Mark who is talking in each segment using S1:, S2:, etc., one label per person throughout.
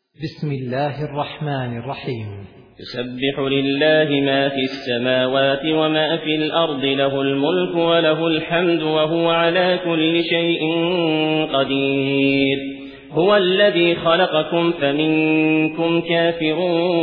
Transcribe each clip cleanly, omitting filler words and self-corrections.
S1: بسم الله الرحمن الرحيم.
S2: يسبح لله ما في السماوات وما في الأرض، له الملك وله الحمد وهو على كل شيء قدير. هو الذي خلقكم فمنكم كافر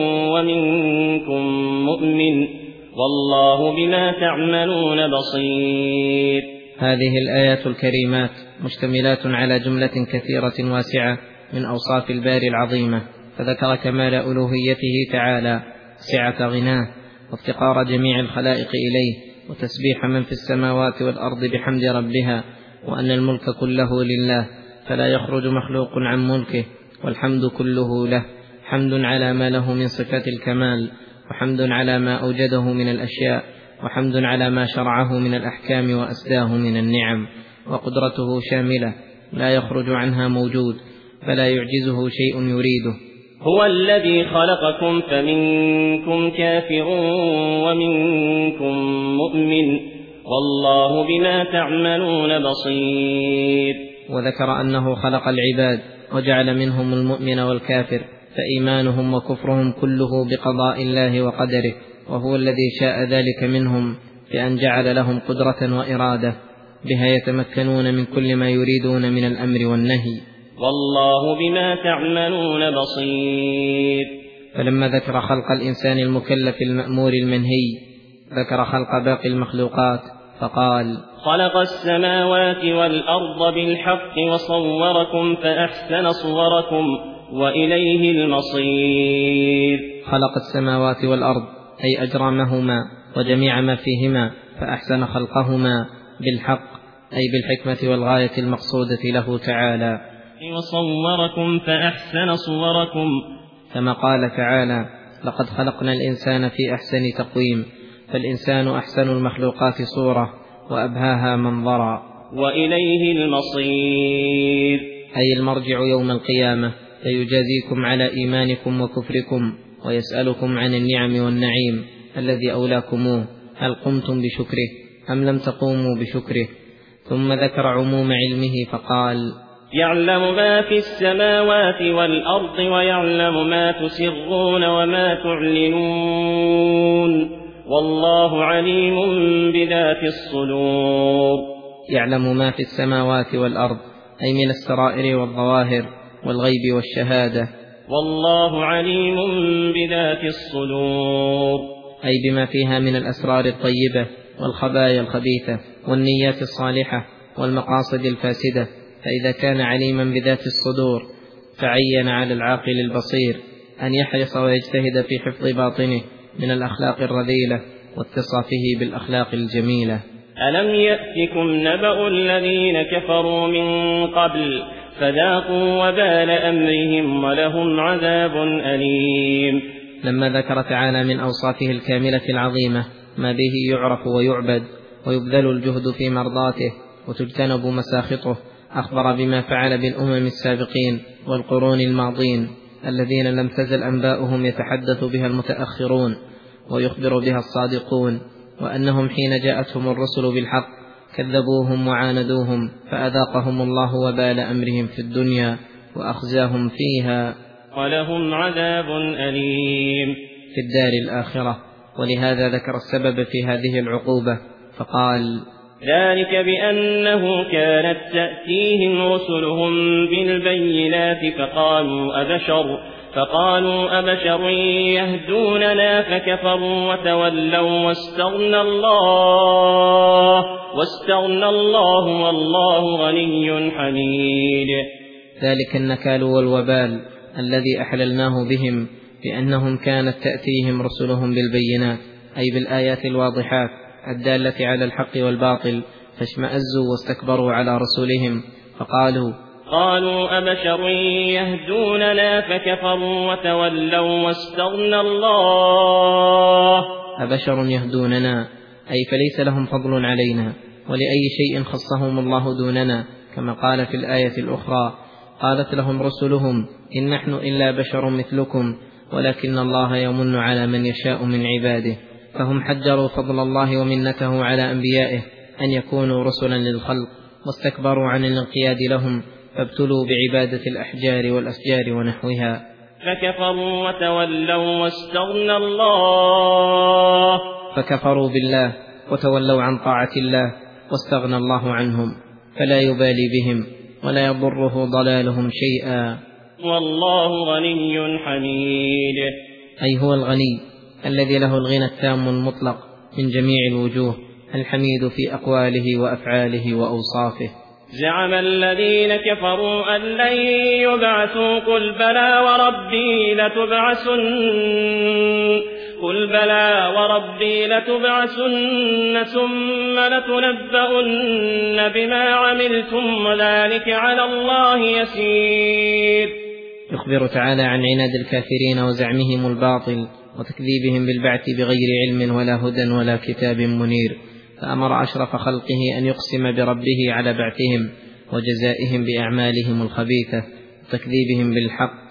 S2: ومنكم مؤمن، والله بما تعملون بصير.
S3: هذه الآيات الكريمات مشتملات على جملة كثيرة واسعة من أوصاف الباري العظيمة، فذكر كمال ألوهيته تعالى، سعة غناه، وافتقار جميع الخلائق إليه، وتسبيح من في السماوات والأرض بحمد ربها، وأن الملك كله لله فلا يخرج مخلوق عن ملكه، والحمد كله له، حمد على ما له من صفات الكمال، وحمد على ما أوجده من الأشياء، وحمد على ما شرعه من الأحكام وأسداه من النعم، وقدرته شاملة لا يخرج عنها موجود، فلا يعجزه شيء يريده.
S2: هو الذي خلقكم فمنكم كافر ومنكم مؤمن، والله بما تعملون بصير.
S3: وذكر أنه خلق العباد وجعل منهم المؤمن والكافر، فإيمانهم وكفرهم كله بقضاء الله وقدره، وهو الذي شاء ذلك منهم بأن جعل لهم قدرة وإرادة بها يتمكنون من كل ما يريدون من الأمر والنهي،
S2: والله بما تعملون بصير.
S3: فلما ذكر خلق الإنسان المكلف المأمور المنهي ذكر خلق باقي المخلوقات فقال:
S2: خلق السماوات والأرض بالحق وصوركم فأحسن صوركم وإليه المصير.
S3: خلق السماوات والأرض أي أجرمهما وجميع ما فيهما، فأحسن خلقهما بالحق أي بالحكمة والغاية المقصودة له تعالى.
S2: وصوركم فأحسن صوركم،
S3: كما قال تعالى: لقد خلقنا الإنسان في أحسن تقويم، فالإنسان أحسن المخلوقات صورة وأبهاها منظرا.
S2: وإليه المصير
S3: أي المرجع يوم القيامة، فيجازيكم على إيمانكم وكفركم، ويسألكم عن النعم والنعيم الذي أولاكموه، هل قمتم بشكره أم لم تقوموا بشكره. ثم ذكر عموم علمه فقال:
S2: يعلم ما في السماوات والأرض ويعلم ما تسرون وما تعلنون، والله عليم بذات الصدور.
S3: يعلم ما في السماوات والأرض أي من السرائر والظواهر والغيب والشهادة،
S2: والله عليم بذات الصدور
S3: أي بما فيها من الأسرار الطيبة والخبايا الخبيثة والنيات الصالحة والمقاصد الفاسدة. فإذا كان عليما بذات الصدور فعين على العاقل البصير أن يحرص ويجتهد في حفظ باطنه من الأخلاق الرذيلة واتصافه بالأخلاق الجميلة.
S2: ألم يأتكم نبأ الذين كفروا من قبل فذاقوا وبال أمرهم ولهم عذاب أليم.
S3: لما ذكر تعالى من أوصافه الكاملة العظيمة ما به يعرف ويعبد ويبذل الجهد في مرضاته وتجتنب مساخطه، أخبر بما فعل بالأمم السابقين والقرون الماضين الذين لم تزل أنباؤهم يتحدث بها المتأخرون ويخبر بها الصادقون، وأنهم حين جاءتهم الرسل بالحق كذبوهم وعاندوهم، فأذاقهم الله وبال أمرهم في الدنيا وأخزاهم فيها،
S2: ولهم عذاب أليم
S3: في الدار الآخرة. ولهذا ذكر السبب في هذه العقوبة فقال:
S2: ذلك بأنه كانت تأتيهم رسلهم بالبينات فقالوا أبشر يهدوننا فكفروا وتولوا واستغنى الله والله غني حميد.
S3: ذلك النكال والوبال الذي أحللناه بهم بأنهم كانت تأتيهم رسلهم بالبينات أي بالآيات الواضحات الدالة على الحق والباطل، فاشمأزوا واستكبروا على رسولهم فقالوا
S2: أبشر يهدوننا فكفروا وتولوا واستغنى الله.
S3: أبشر يهدوننا أي فليس لهم فضل علينا، ولأي شيء خصهم الله دوننا، كما قال في الآية الأخرى: قالت لهم رسلهم إن نحن إلا بشر مثلكم ولكن الله يمن على من يشاء من عباده. فهم حجروا فضل الله ومنته على أنبيائه أن يكونوا رسلا للخلق، واستكبروا عن الانقياد لهم، فابتلوا بعبادة الأحجار والأشجار ونحوها.
S2: فكفروا وتولوا واستغنى الله.
S3: فكفروا بالله وتولوا عن طاعة الله واستغنى الله عنهم، فلا يبالي بهم ولا يضره ضلالهم شيئا.
S2: والله غني حميد،
S3: أي هو الغني الذي له الغنى التام المطلق من جميع الوجوه، الحميد في أقواله وأفعاله وأوصافه.
S2: زعم الذين كفروا أن لن يبعثوا قل بلى وربي لتبعثن ثم لتنبؤن بما عملتم وذلك على الله يسير.
S3: يخبر تعالى عن عناد الكافرين وزعمهم الباطل وتكذيبهم بالبعث بغير علم ولا هدى ولا كتاب منير، فأمر أشرف خلقه أن يقسم بربه على بعثهم وجزائهم بأعمالهم الخبيثة وتكذيبهم بالحق.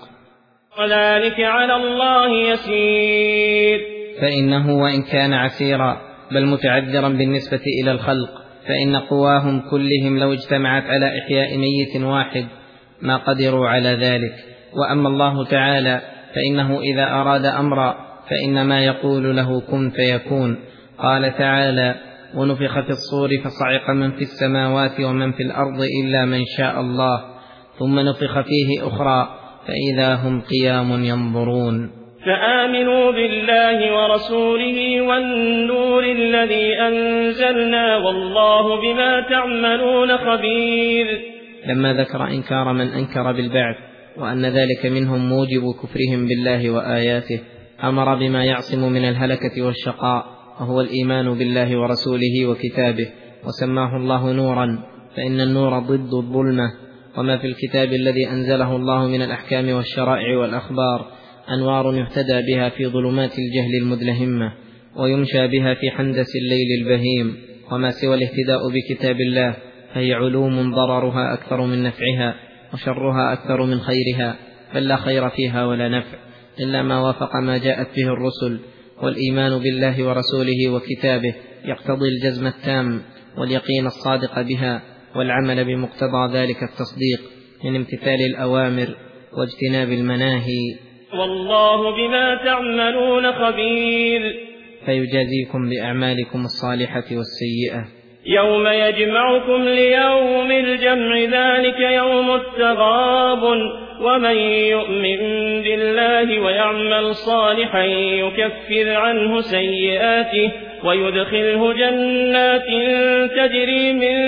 S2: وذلك على الله يسير،
S3: فإنه وإن كان عسيرا بل متعذرا بالنسبة إلى الخلق، فإن قواهم كلهم لو اجتمعت على إحياء ميت واحد ما قدروا على ذلك. وأما الله تعالى فإنه إذا أراد أمرا فإنما يقول له كن فيكون. قال تعالى: ونفخ في الصور فصعق من في السماوات ومن في الأرض إلا من شاء الله، ثم نفخ فيه أخرى فإذا هم قيام ينظرون.
S2: فآمنوا بالله ورسوله والنور الذي أنزلنا والله بما تعملون خبير.
S3: لما ذكر إنكار من أنكر بالبعث وأن ذلك منهم موجب كفرهم بالله وآياته، أمر بما يعصم من الهلكة والشقاء، وهو الإيمان بالله ورسوله وكتابه، وسماه الله نورا، فإن النور ضد الظلمة. وما في الكتاب الذي أنزله الله من الأحكام والشرائع والأخبار أنوار يهتدى بها في ظلمات الجهل المدلهمة، ويمشى بها في حندس الليل البهيم. وما سوى الاهتداء بكتاب الله فهي علوم ضررها أكثر من نفعها وشرها أكثر من خيرها، بل لا خير فيها ولا نفع إلا ما وافق ما جاءت به الرسل. والإيمان بالله ورسوله وكتابه يقتضي الجزم التام واليقين الصادق بها، والعمل بمقتضى ذلك التصديق من امتثال الأوامر واجتناب المناهي.
S2: والله بما تعملون خبير.
S3: فيجازيكم بأعمالكم الصالحة والسيئة.
S2: يوم يجمعكم ليوم الجمع ذلك يوم التغابن، ومن يؤمن بالله ويعمل صالحا يكفر عنه سيئاته ويدخله جنات تجري من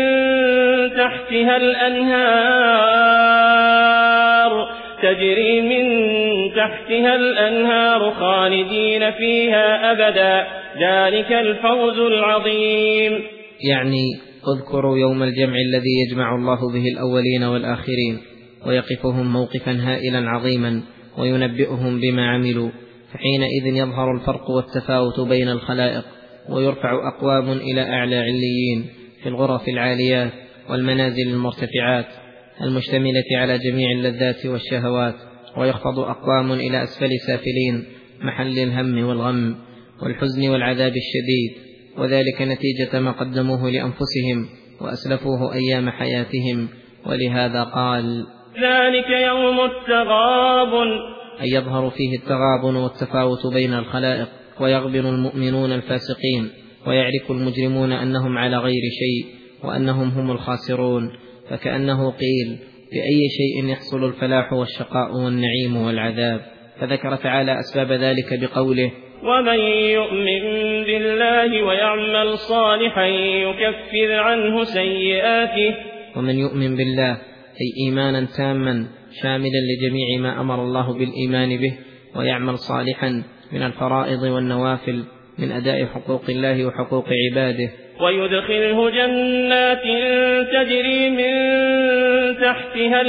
S2: تحتها الأنهار خالدين فيها أبدا، ذلك الفوز العظيم.
S3: يعني اذكروا يوم الجمع الذي يجمع الله به الأولين والآخرين ويقفهم موقفا هائلا عظيما وينبئهم بما عملوا، فحينئذ يظهر الفرق والتفاوت بين الخلائق، ويرفع أقوام إلى أعلى عليين في الغرف العاليات والمنازل المرتفعات المشتملة على جميع اللذات والشهوات، ويخفض أقوام إلى أسفل سافلين محل الهم والغم والحزن والعذاب الشديد، وذلك نتيجة ما قدموه لأنفسهم وأسلفوه أيام حياتهم. ولهذا قال:
S2: ذلك يوم التغابن،
S3: أي يظهر فيه التغابن والتفاوت بين الخلائق، ويغبن المؤمنون الفاسقين، ويعرف المجرمون أنهم على غير شيء وأنهم هم الخاسرون، فكأنه قيل: بأي شيء يحصل الفلاح والشقاء والنعيم والعذاب. فذكر تعالى أسباب ذلك بقوله:
S2: ومن يؤمن بالله ويعمل صالحا يكفر عنه سيئاته.
S3: ومن يؤمن بالله أي إيمانا تاما شاملا لجميع ما أمر الله بالإيمان به، ويعمل صالحا من الفرائض والنوافل من أداء حقوق الله وحقوق عباده،
S2: ويدخله جنات تجري من تحتها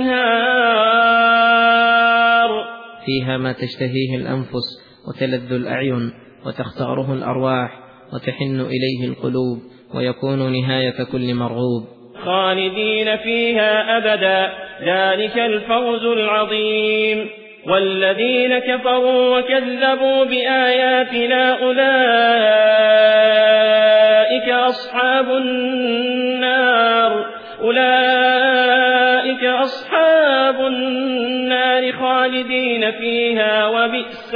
S2: الأنهار
S3: فيها ما تشتهيه الأنفس وتلذ الأعين وتختاره الأرواح وتحن إليه القلوب، ويكون نهاية كل مرغوب،
S2: خالدين فيها أبدا، ذلك الفوز العظيم. والذين كفروا وكذبوا بآياتنا أولئك أصحاب النار خالدين خالدين فيها وبئس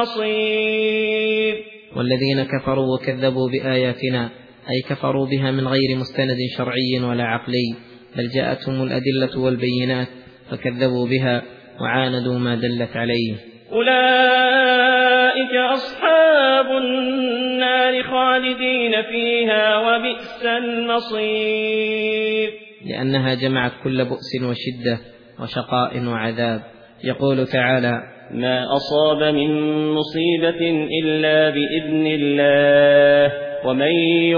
S2: المصير.
S3: والذين كفروا وكذبوا بآياتنا أي كفروا بها من غير مستند شرعي ولا عقلي، بل جاءتهم الأدلة والبينات فكذبوا بها وعاندوا ما دلت عليه.
S2: أولئك أصحاب النار خالدين فيها وبئس المصير.
S3: لأنها جمعت كل بؤس وشدة وشقاء وعذاب. يقول تعالى:
S2: ما أصاب من مصيبة إلا بإذن الله ومن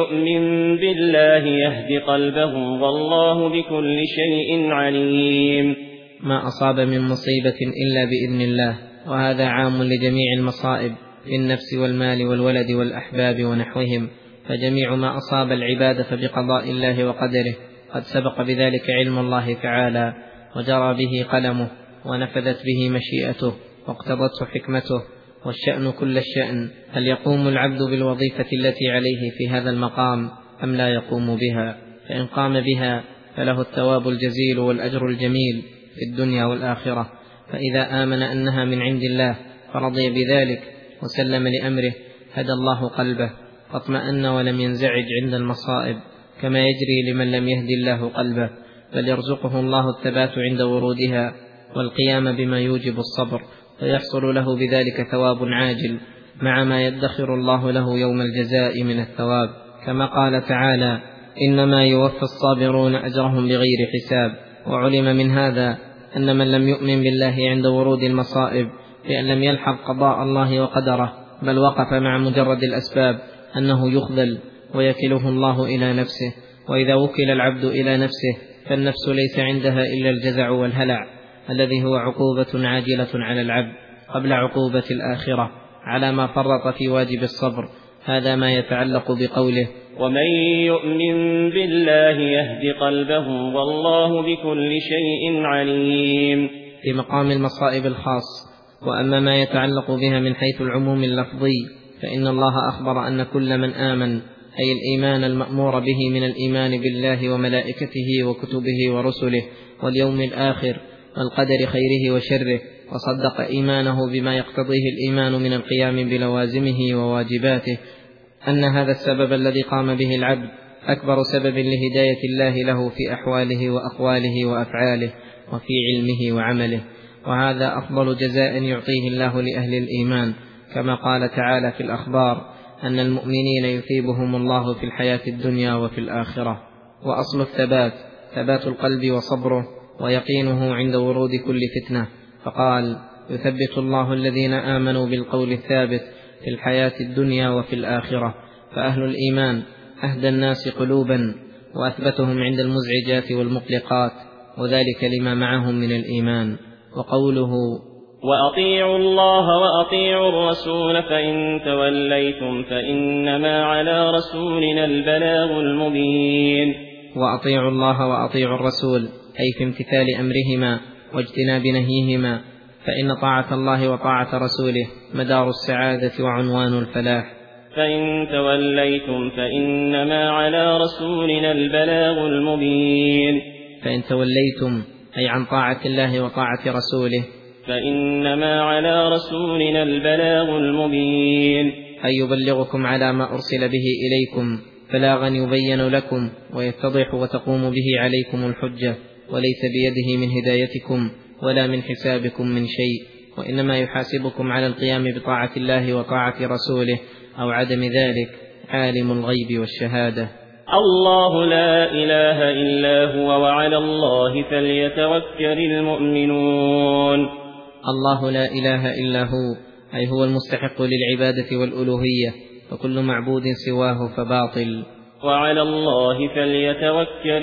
S2: يؤمن بالله يهد قلبه والله بكل شيء عليم.
S3: ما أصاب من مصيبة إلا بإذن الله، وهذا عام لجميع المصائب في النفس والمال والولد والأحباب ونحوهم، فجميع ما أصاب العباد فبقضاء الله وقدره، قد سبق بذلك علم الله تعالى وجرى به قلمه ونفذت به مشيئته واقتضته حكمته، والشأن كل الشأن. هل يقوم العبد بالوظيفة التي عليه في هذا المقام أم لا يقوم بها؟ فإن قام بها فله الثواب الجزيل والأجر الجميل في الدنيا والآخرة، فإذا آمن أنها من عند الله فرضي بذلك وسلم لأمره هدى الله قلبه فاطمأن ولم ينزعج عند المصائب، كما يجري لمن لم يهدي الله قلبه، بل يرزقه الله الثبات عند ورودها والقيام بما يوجب الصبر، فيحصل له بذلك ثواب عاجل مع ما يدخر الله له يوم الجزاء من الثواب، كما قال تعالى: إنما يوفى الصابرون أجرهم بغير حساب. وعلم من هذا أن من لم يؤمن بالله عند ورود المصائب بأن لم يلحق قضاء الله وقدره، بل وقف مع مجرد الأسباب، أنه يخذل ويكله الله إلى نفسه. وإذا وكل العبد إلى نفسه فالنفس ليس عندها إلا الجزع والهلع، الذي هو عقوبة عاجلة على العبد قبل عقوبة الآخرة على ما فرط في واجب الصبر. هذا ما يتعلق بقوله:
S2: ومن يؤمن بالله يهد قلبه والله بكل شيء عليم،
S3: في مقام المصائب الخاص. وأما ما يتعلق بها من حيث العموم اللفظي فإن الله أخبر أن كل من آمن، أي الإيمان المأمور به من الإيمان بالله وملائكته وكتبه ورسله واليوم الآخر والقدر خيره وشره، وصدق إيمانه بما يقتضيه الإيمان من القيام بلوازمه وواجباته، أن هذا السبب الذي قام به العبد أكبر سبب لهداية الله له في أحواله وأقواله وأفعاله وفي علمه وعمله، وهذا أفضل جزاء يعطيه الله لأهل الإيمان، كما قال تعالى في الأخبار: أن المؤمنين يثيبهم الله في الحياة الدنيا وفي الآخرة. وأصل الثبات ثبات القلب وصبره ويقينه عند ورود كل فتنة، فقال: يثبت الله الذين آمنوا بالقول الثابت في الحياة الدنيا وفي الآخرة. فأهل الإيمان أهدى الناس قلوبا وأثبتهم عند المزعجات والمقلقات، وذلك لما معهم من الإيمان. وقوله:
S2: وأطيعوا الله وأطيعوا الرسول فإن توليتم فإنما على رسولنا البلاغ المبين.
S3: وأطيعوا الله وأطيعوا الرسول أي في امتثال أمرهما واجتناب نهيهما، فإن طاعة الله وطاعة رسوله مدار السعادة وعنوان الفلاح.
S2: فإن توليتم فإنما على رسولنا البلاغ المبين.
S3: فإن توليتم أي عن طاعة الله وطاعة رسوله،
S2: فإنما على رسولنا البلاغ المبين،
S3: أي يبلغكم على ما أرسل به إليكم بلاغا يبين لكم ويتضح وتقوم به عليكم الحجة، وليس بيده من هدايتكم ولا من حسابكم من شيء، وإنما يحاسبكم على القيام بطاعة الله وطاعة رسوله أو عدم ذلك، عالم الغيب والشهادة.
S2: الله لا إله إلا هو وعلى الله فليتوكل المؤمنون.
S3: الله لا إله إلا هو أي هو المستحق للعبادة والألوهية، وكل معبود سواه فباطل.
S2: وعلى الله فليتوكل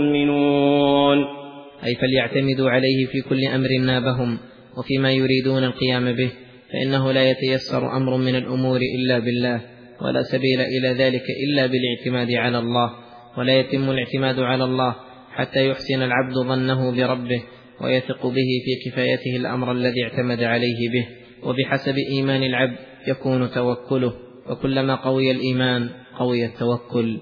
S2: المؤمنون
S3: أي فليعتمدوا عليه في كل أمر نابهم وفيما يريدون القيام به، فإنه لا يتيسر أمر من الأمور إلا بالله، ولا سبيل إلى ذلك إلا بالاعتماد على الله، ولا يتم الاعتماد على الله حتى يحسن العبد ظنه بربه ويثق به في كفايته الأمر الذي اعتمد عليه به، وبحسب إيمان العبد يكون توكله، وكلما قوي الإيمان قوي التوكل.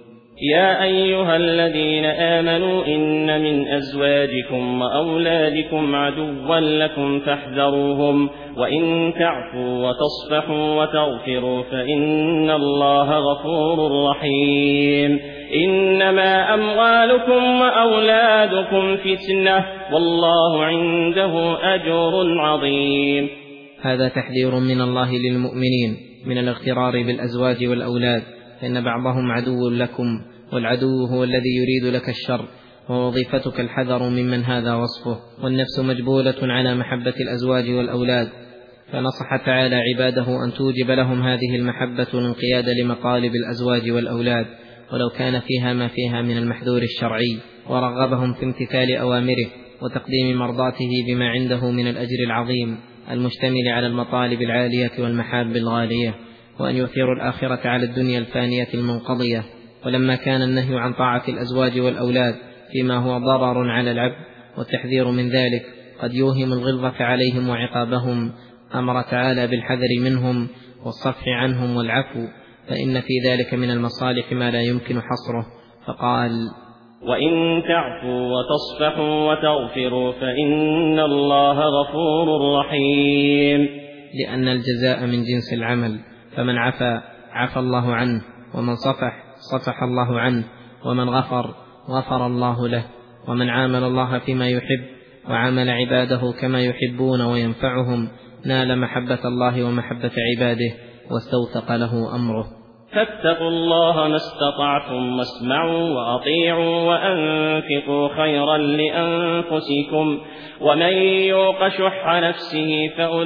S2: يا أيها الذين آمنوا إن من أزواجكم وأولادكم عدوا لكم فاحذروهم وإن تعفوا وتصفحوا وتغفروا فإن الله غفور رحيم إنما أموالكم وأولادكم فتنة والله عنده أجر عظيم.
S3: هذا تحذير من الله للمؤمنين من الاغترار بالأزواج والأولاد، فإن بعضهم عدو لكم، والعدو هو الذي يريد لك الشر، ووظيفتك الحذر ممن هذا وصفه. والنفس مجبولة على محبة الأزواج والأولاد، فنصح تعالى عباده أن توجب لهم هذه المحبة الانقياد لمطالب الأزواج والأولاد ولو كان فيها ما فيها من المحذور الشرعي، ورغبهم في امتثال أوامره وتقديم مرضاته بما عنده من الأجر العظيم المشتمل على المطالب العالية والمحاب الغالية، وأن يؤثروا الآخرة على الدنيا الفانية المنقضية. ولما كان النهي عن طاعة الأزواج والأولاد فيما هو ضرر على العبد والتحذير من ذلك قد يوهم الغلظة عليهم وعقابهم، أمر تعالى بالحذر منهم والصفح عنهم والعفو، فإن في ذلك من المصالح ما لا يمكن حصره، فقال:
S2: وإن تعفوا وتصفحوا وتغفروا فإن الله غفور رحيم.
S3: لأن الجزاء من جنس العمل، فمن عفا عفى الله عنه، ومن صفح صفح الله عنه، ومن غفر غفر الله له، ومن عامل الله فيما يحب وعامل عباده كما يحبون وينفعهم نال محبة الله ومحبة عباده واستوثق له أمره.
S2: فاتقوا الله ما استطعتم واسمعوا وأطيعوا وأنفقوا خيرا لأنفسكم ومن يوق شح نفسه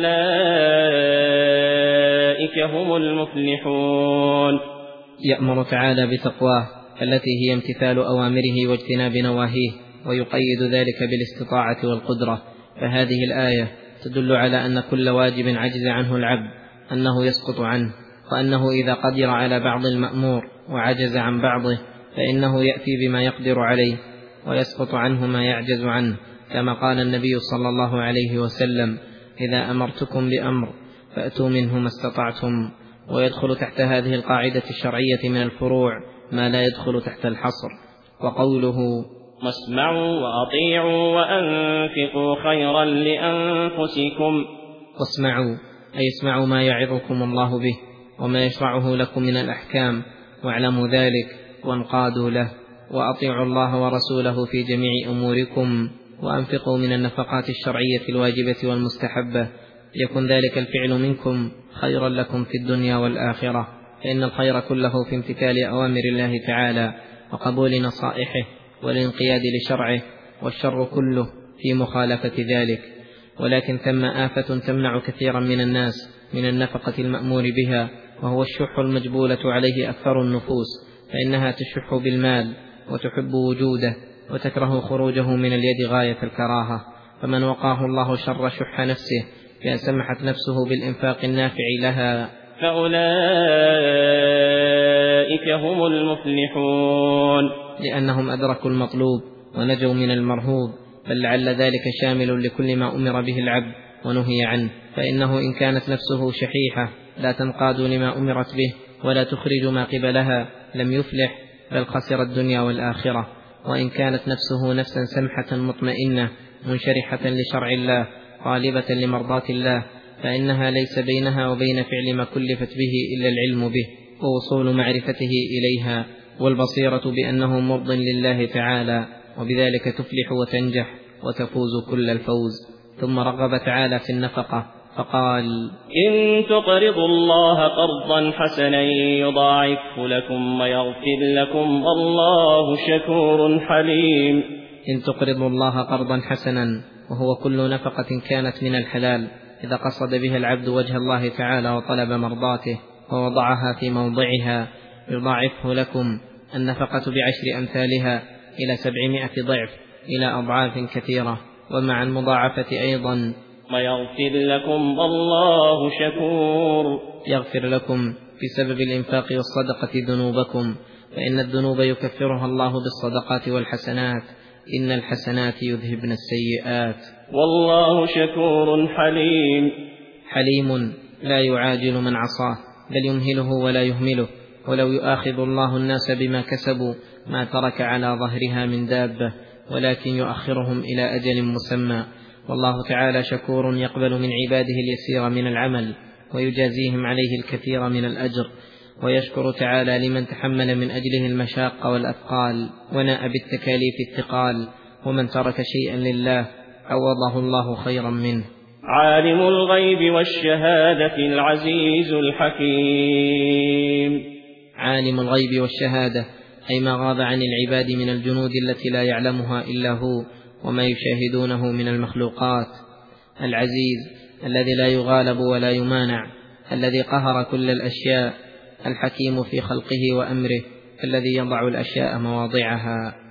S2: فأولئك هم المفلحون.
S3: يأمر تعالى بتقواه التي هي امتثال أوامره واجتناب نواهيه، ويقيد ذلك بالاستطاعة والقدرة. فهذه الآية تدل على أن كل واجب عجز عنه العبد أنه يسقط عنه، وأنه إذا قدر على بعض المأمور وعجز عن بعضه فإنه يأتي بما يقدر عليه ويسقط عنه ما يعجز عنه، كما قال النبي صلى الله عليه وسلم: إذا أمرتكم بأمر فأتوا منه ما استطعتم. ويدخل تحت هذه القاعدة الشرعية من الفروع ما لا يدخل تحت الحصر. وقوله:
S2: واسمعوا وأطيعوا وأنفقوا خيرا لأنفسكم.
S3: واسمعوا أي اسمعوا ما يعظكم الله به وما يشرعه لكم من الأحكام، واعلموا ذلك وانقادوا له. وأطيعوا الله ورسوله في جميع أموركم، وأنفقوا من النفقات الشرعية الواجبة والمستحبة، يكن ذلك الفعل منكم خيرا لكم في الدنيا والآخرة، فإن الخير كله في امتثال أوامر الله تعالى وقبول نصائحه والانقياد لشرعه، والشر كله في مخالفة ذلك. ولكن ثم آفة تمنع كثيرا من الناس من النفقة المأمور بها، وهو الشح المجبولة عليه أكثر النفوس، فإنها تشح بالمال وتحب وجوده وتكره خروجه من اليد غاية الكراهة. فمن وقاه الله شر شح نفسه بأن سمحت نفسه بالإنفاق النافع لها
S2: فأولئك هم المفلحون،
S3: لأنهم أدركوا المطلوب ونجوا من المرهوب. بل لعل ذلك شامل لكل ما أمر به العبد ونهي عنه، فإنه إن كانت نفسه شحيحة لا تنقاد لما أمرت به ولا تخرج ما قبلها لم يفلح، بل خسر الدنيا والآخرة. وإن كانت نفسه نفسا سمحة مطمئنة منشرحة لشرع الله طالبة لمرضاة الله، فإنها ليس بينها وبين فعل ما كلفت به إلا العلم به ووصول معرفته إليها والبصيرة بأنه مرض لله تعالى، وبذلك تفلح وتنجح وتفوز كل الفوز. ثم رغب تعالى في النفقة فقال:
S2: إن تقرضوا الله قرضا حسنا يضاعفه لكم ويغفر لكم والله شكور حليم.
S3: إن تقرضوا الله قرضا حسنا، وهو كل نفقة كانت من الحلال إذا قصد بها العبد وجه الله تعالى وطلب مرضاته ووضعها في موضعها، يضاعفه لكم النفقة ب10 أمثالها إلى 700 ضعف إلى أضعاف كثيرة. ومع المضاعفة أيضا
S2: ويغفر لكم والله شكور،
S3: يغفر لكم بسبب الإنفاق والصدقة ذنوبكم، فإن الذنوب يكفرها الله بالصدقات والحسنات، إن الحسنات يذهبن السيئات،
S2: والله شكور حليم.
S3: حليم لا يعاجل من عصاه بل يمهله ولا يهمله، ولو يؤاخذ الله الناس بما كسبوا ما ترك على ظهرها من دابة، ولكن يؤخرهم إلى أجل مسمى. والله تعالى شكور يقبل من عباده اليسير من العمل ويجازيهم عليه الكثير من الأجر، ويشكر تعالى لمن تحمل من أجله المشاق والأثقال وناء بالتكاليف الثقال، ومن ترك شيئا لله عوضه الله خيرا منه.
S2: عالم الغيب والشهادة العزيز الحكيم.
S3: عالم الغيب والشهادة أي ما غاب عن العباد من الجنود التي لا يعلمها إلا هو وما يشاهدونه من المخلوقات. العزيز الذي لا يغالب ولا يمانع، الذي قهر كل الأشياء، الحكيم في خلقه وأمره، الذي يضع الأشياء مواضعها.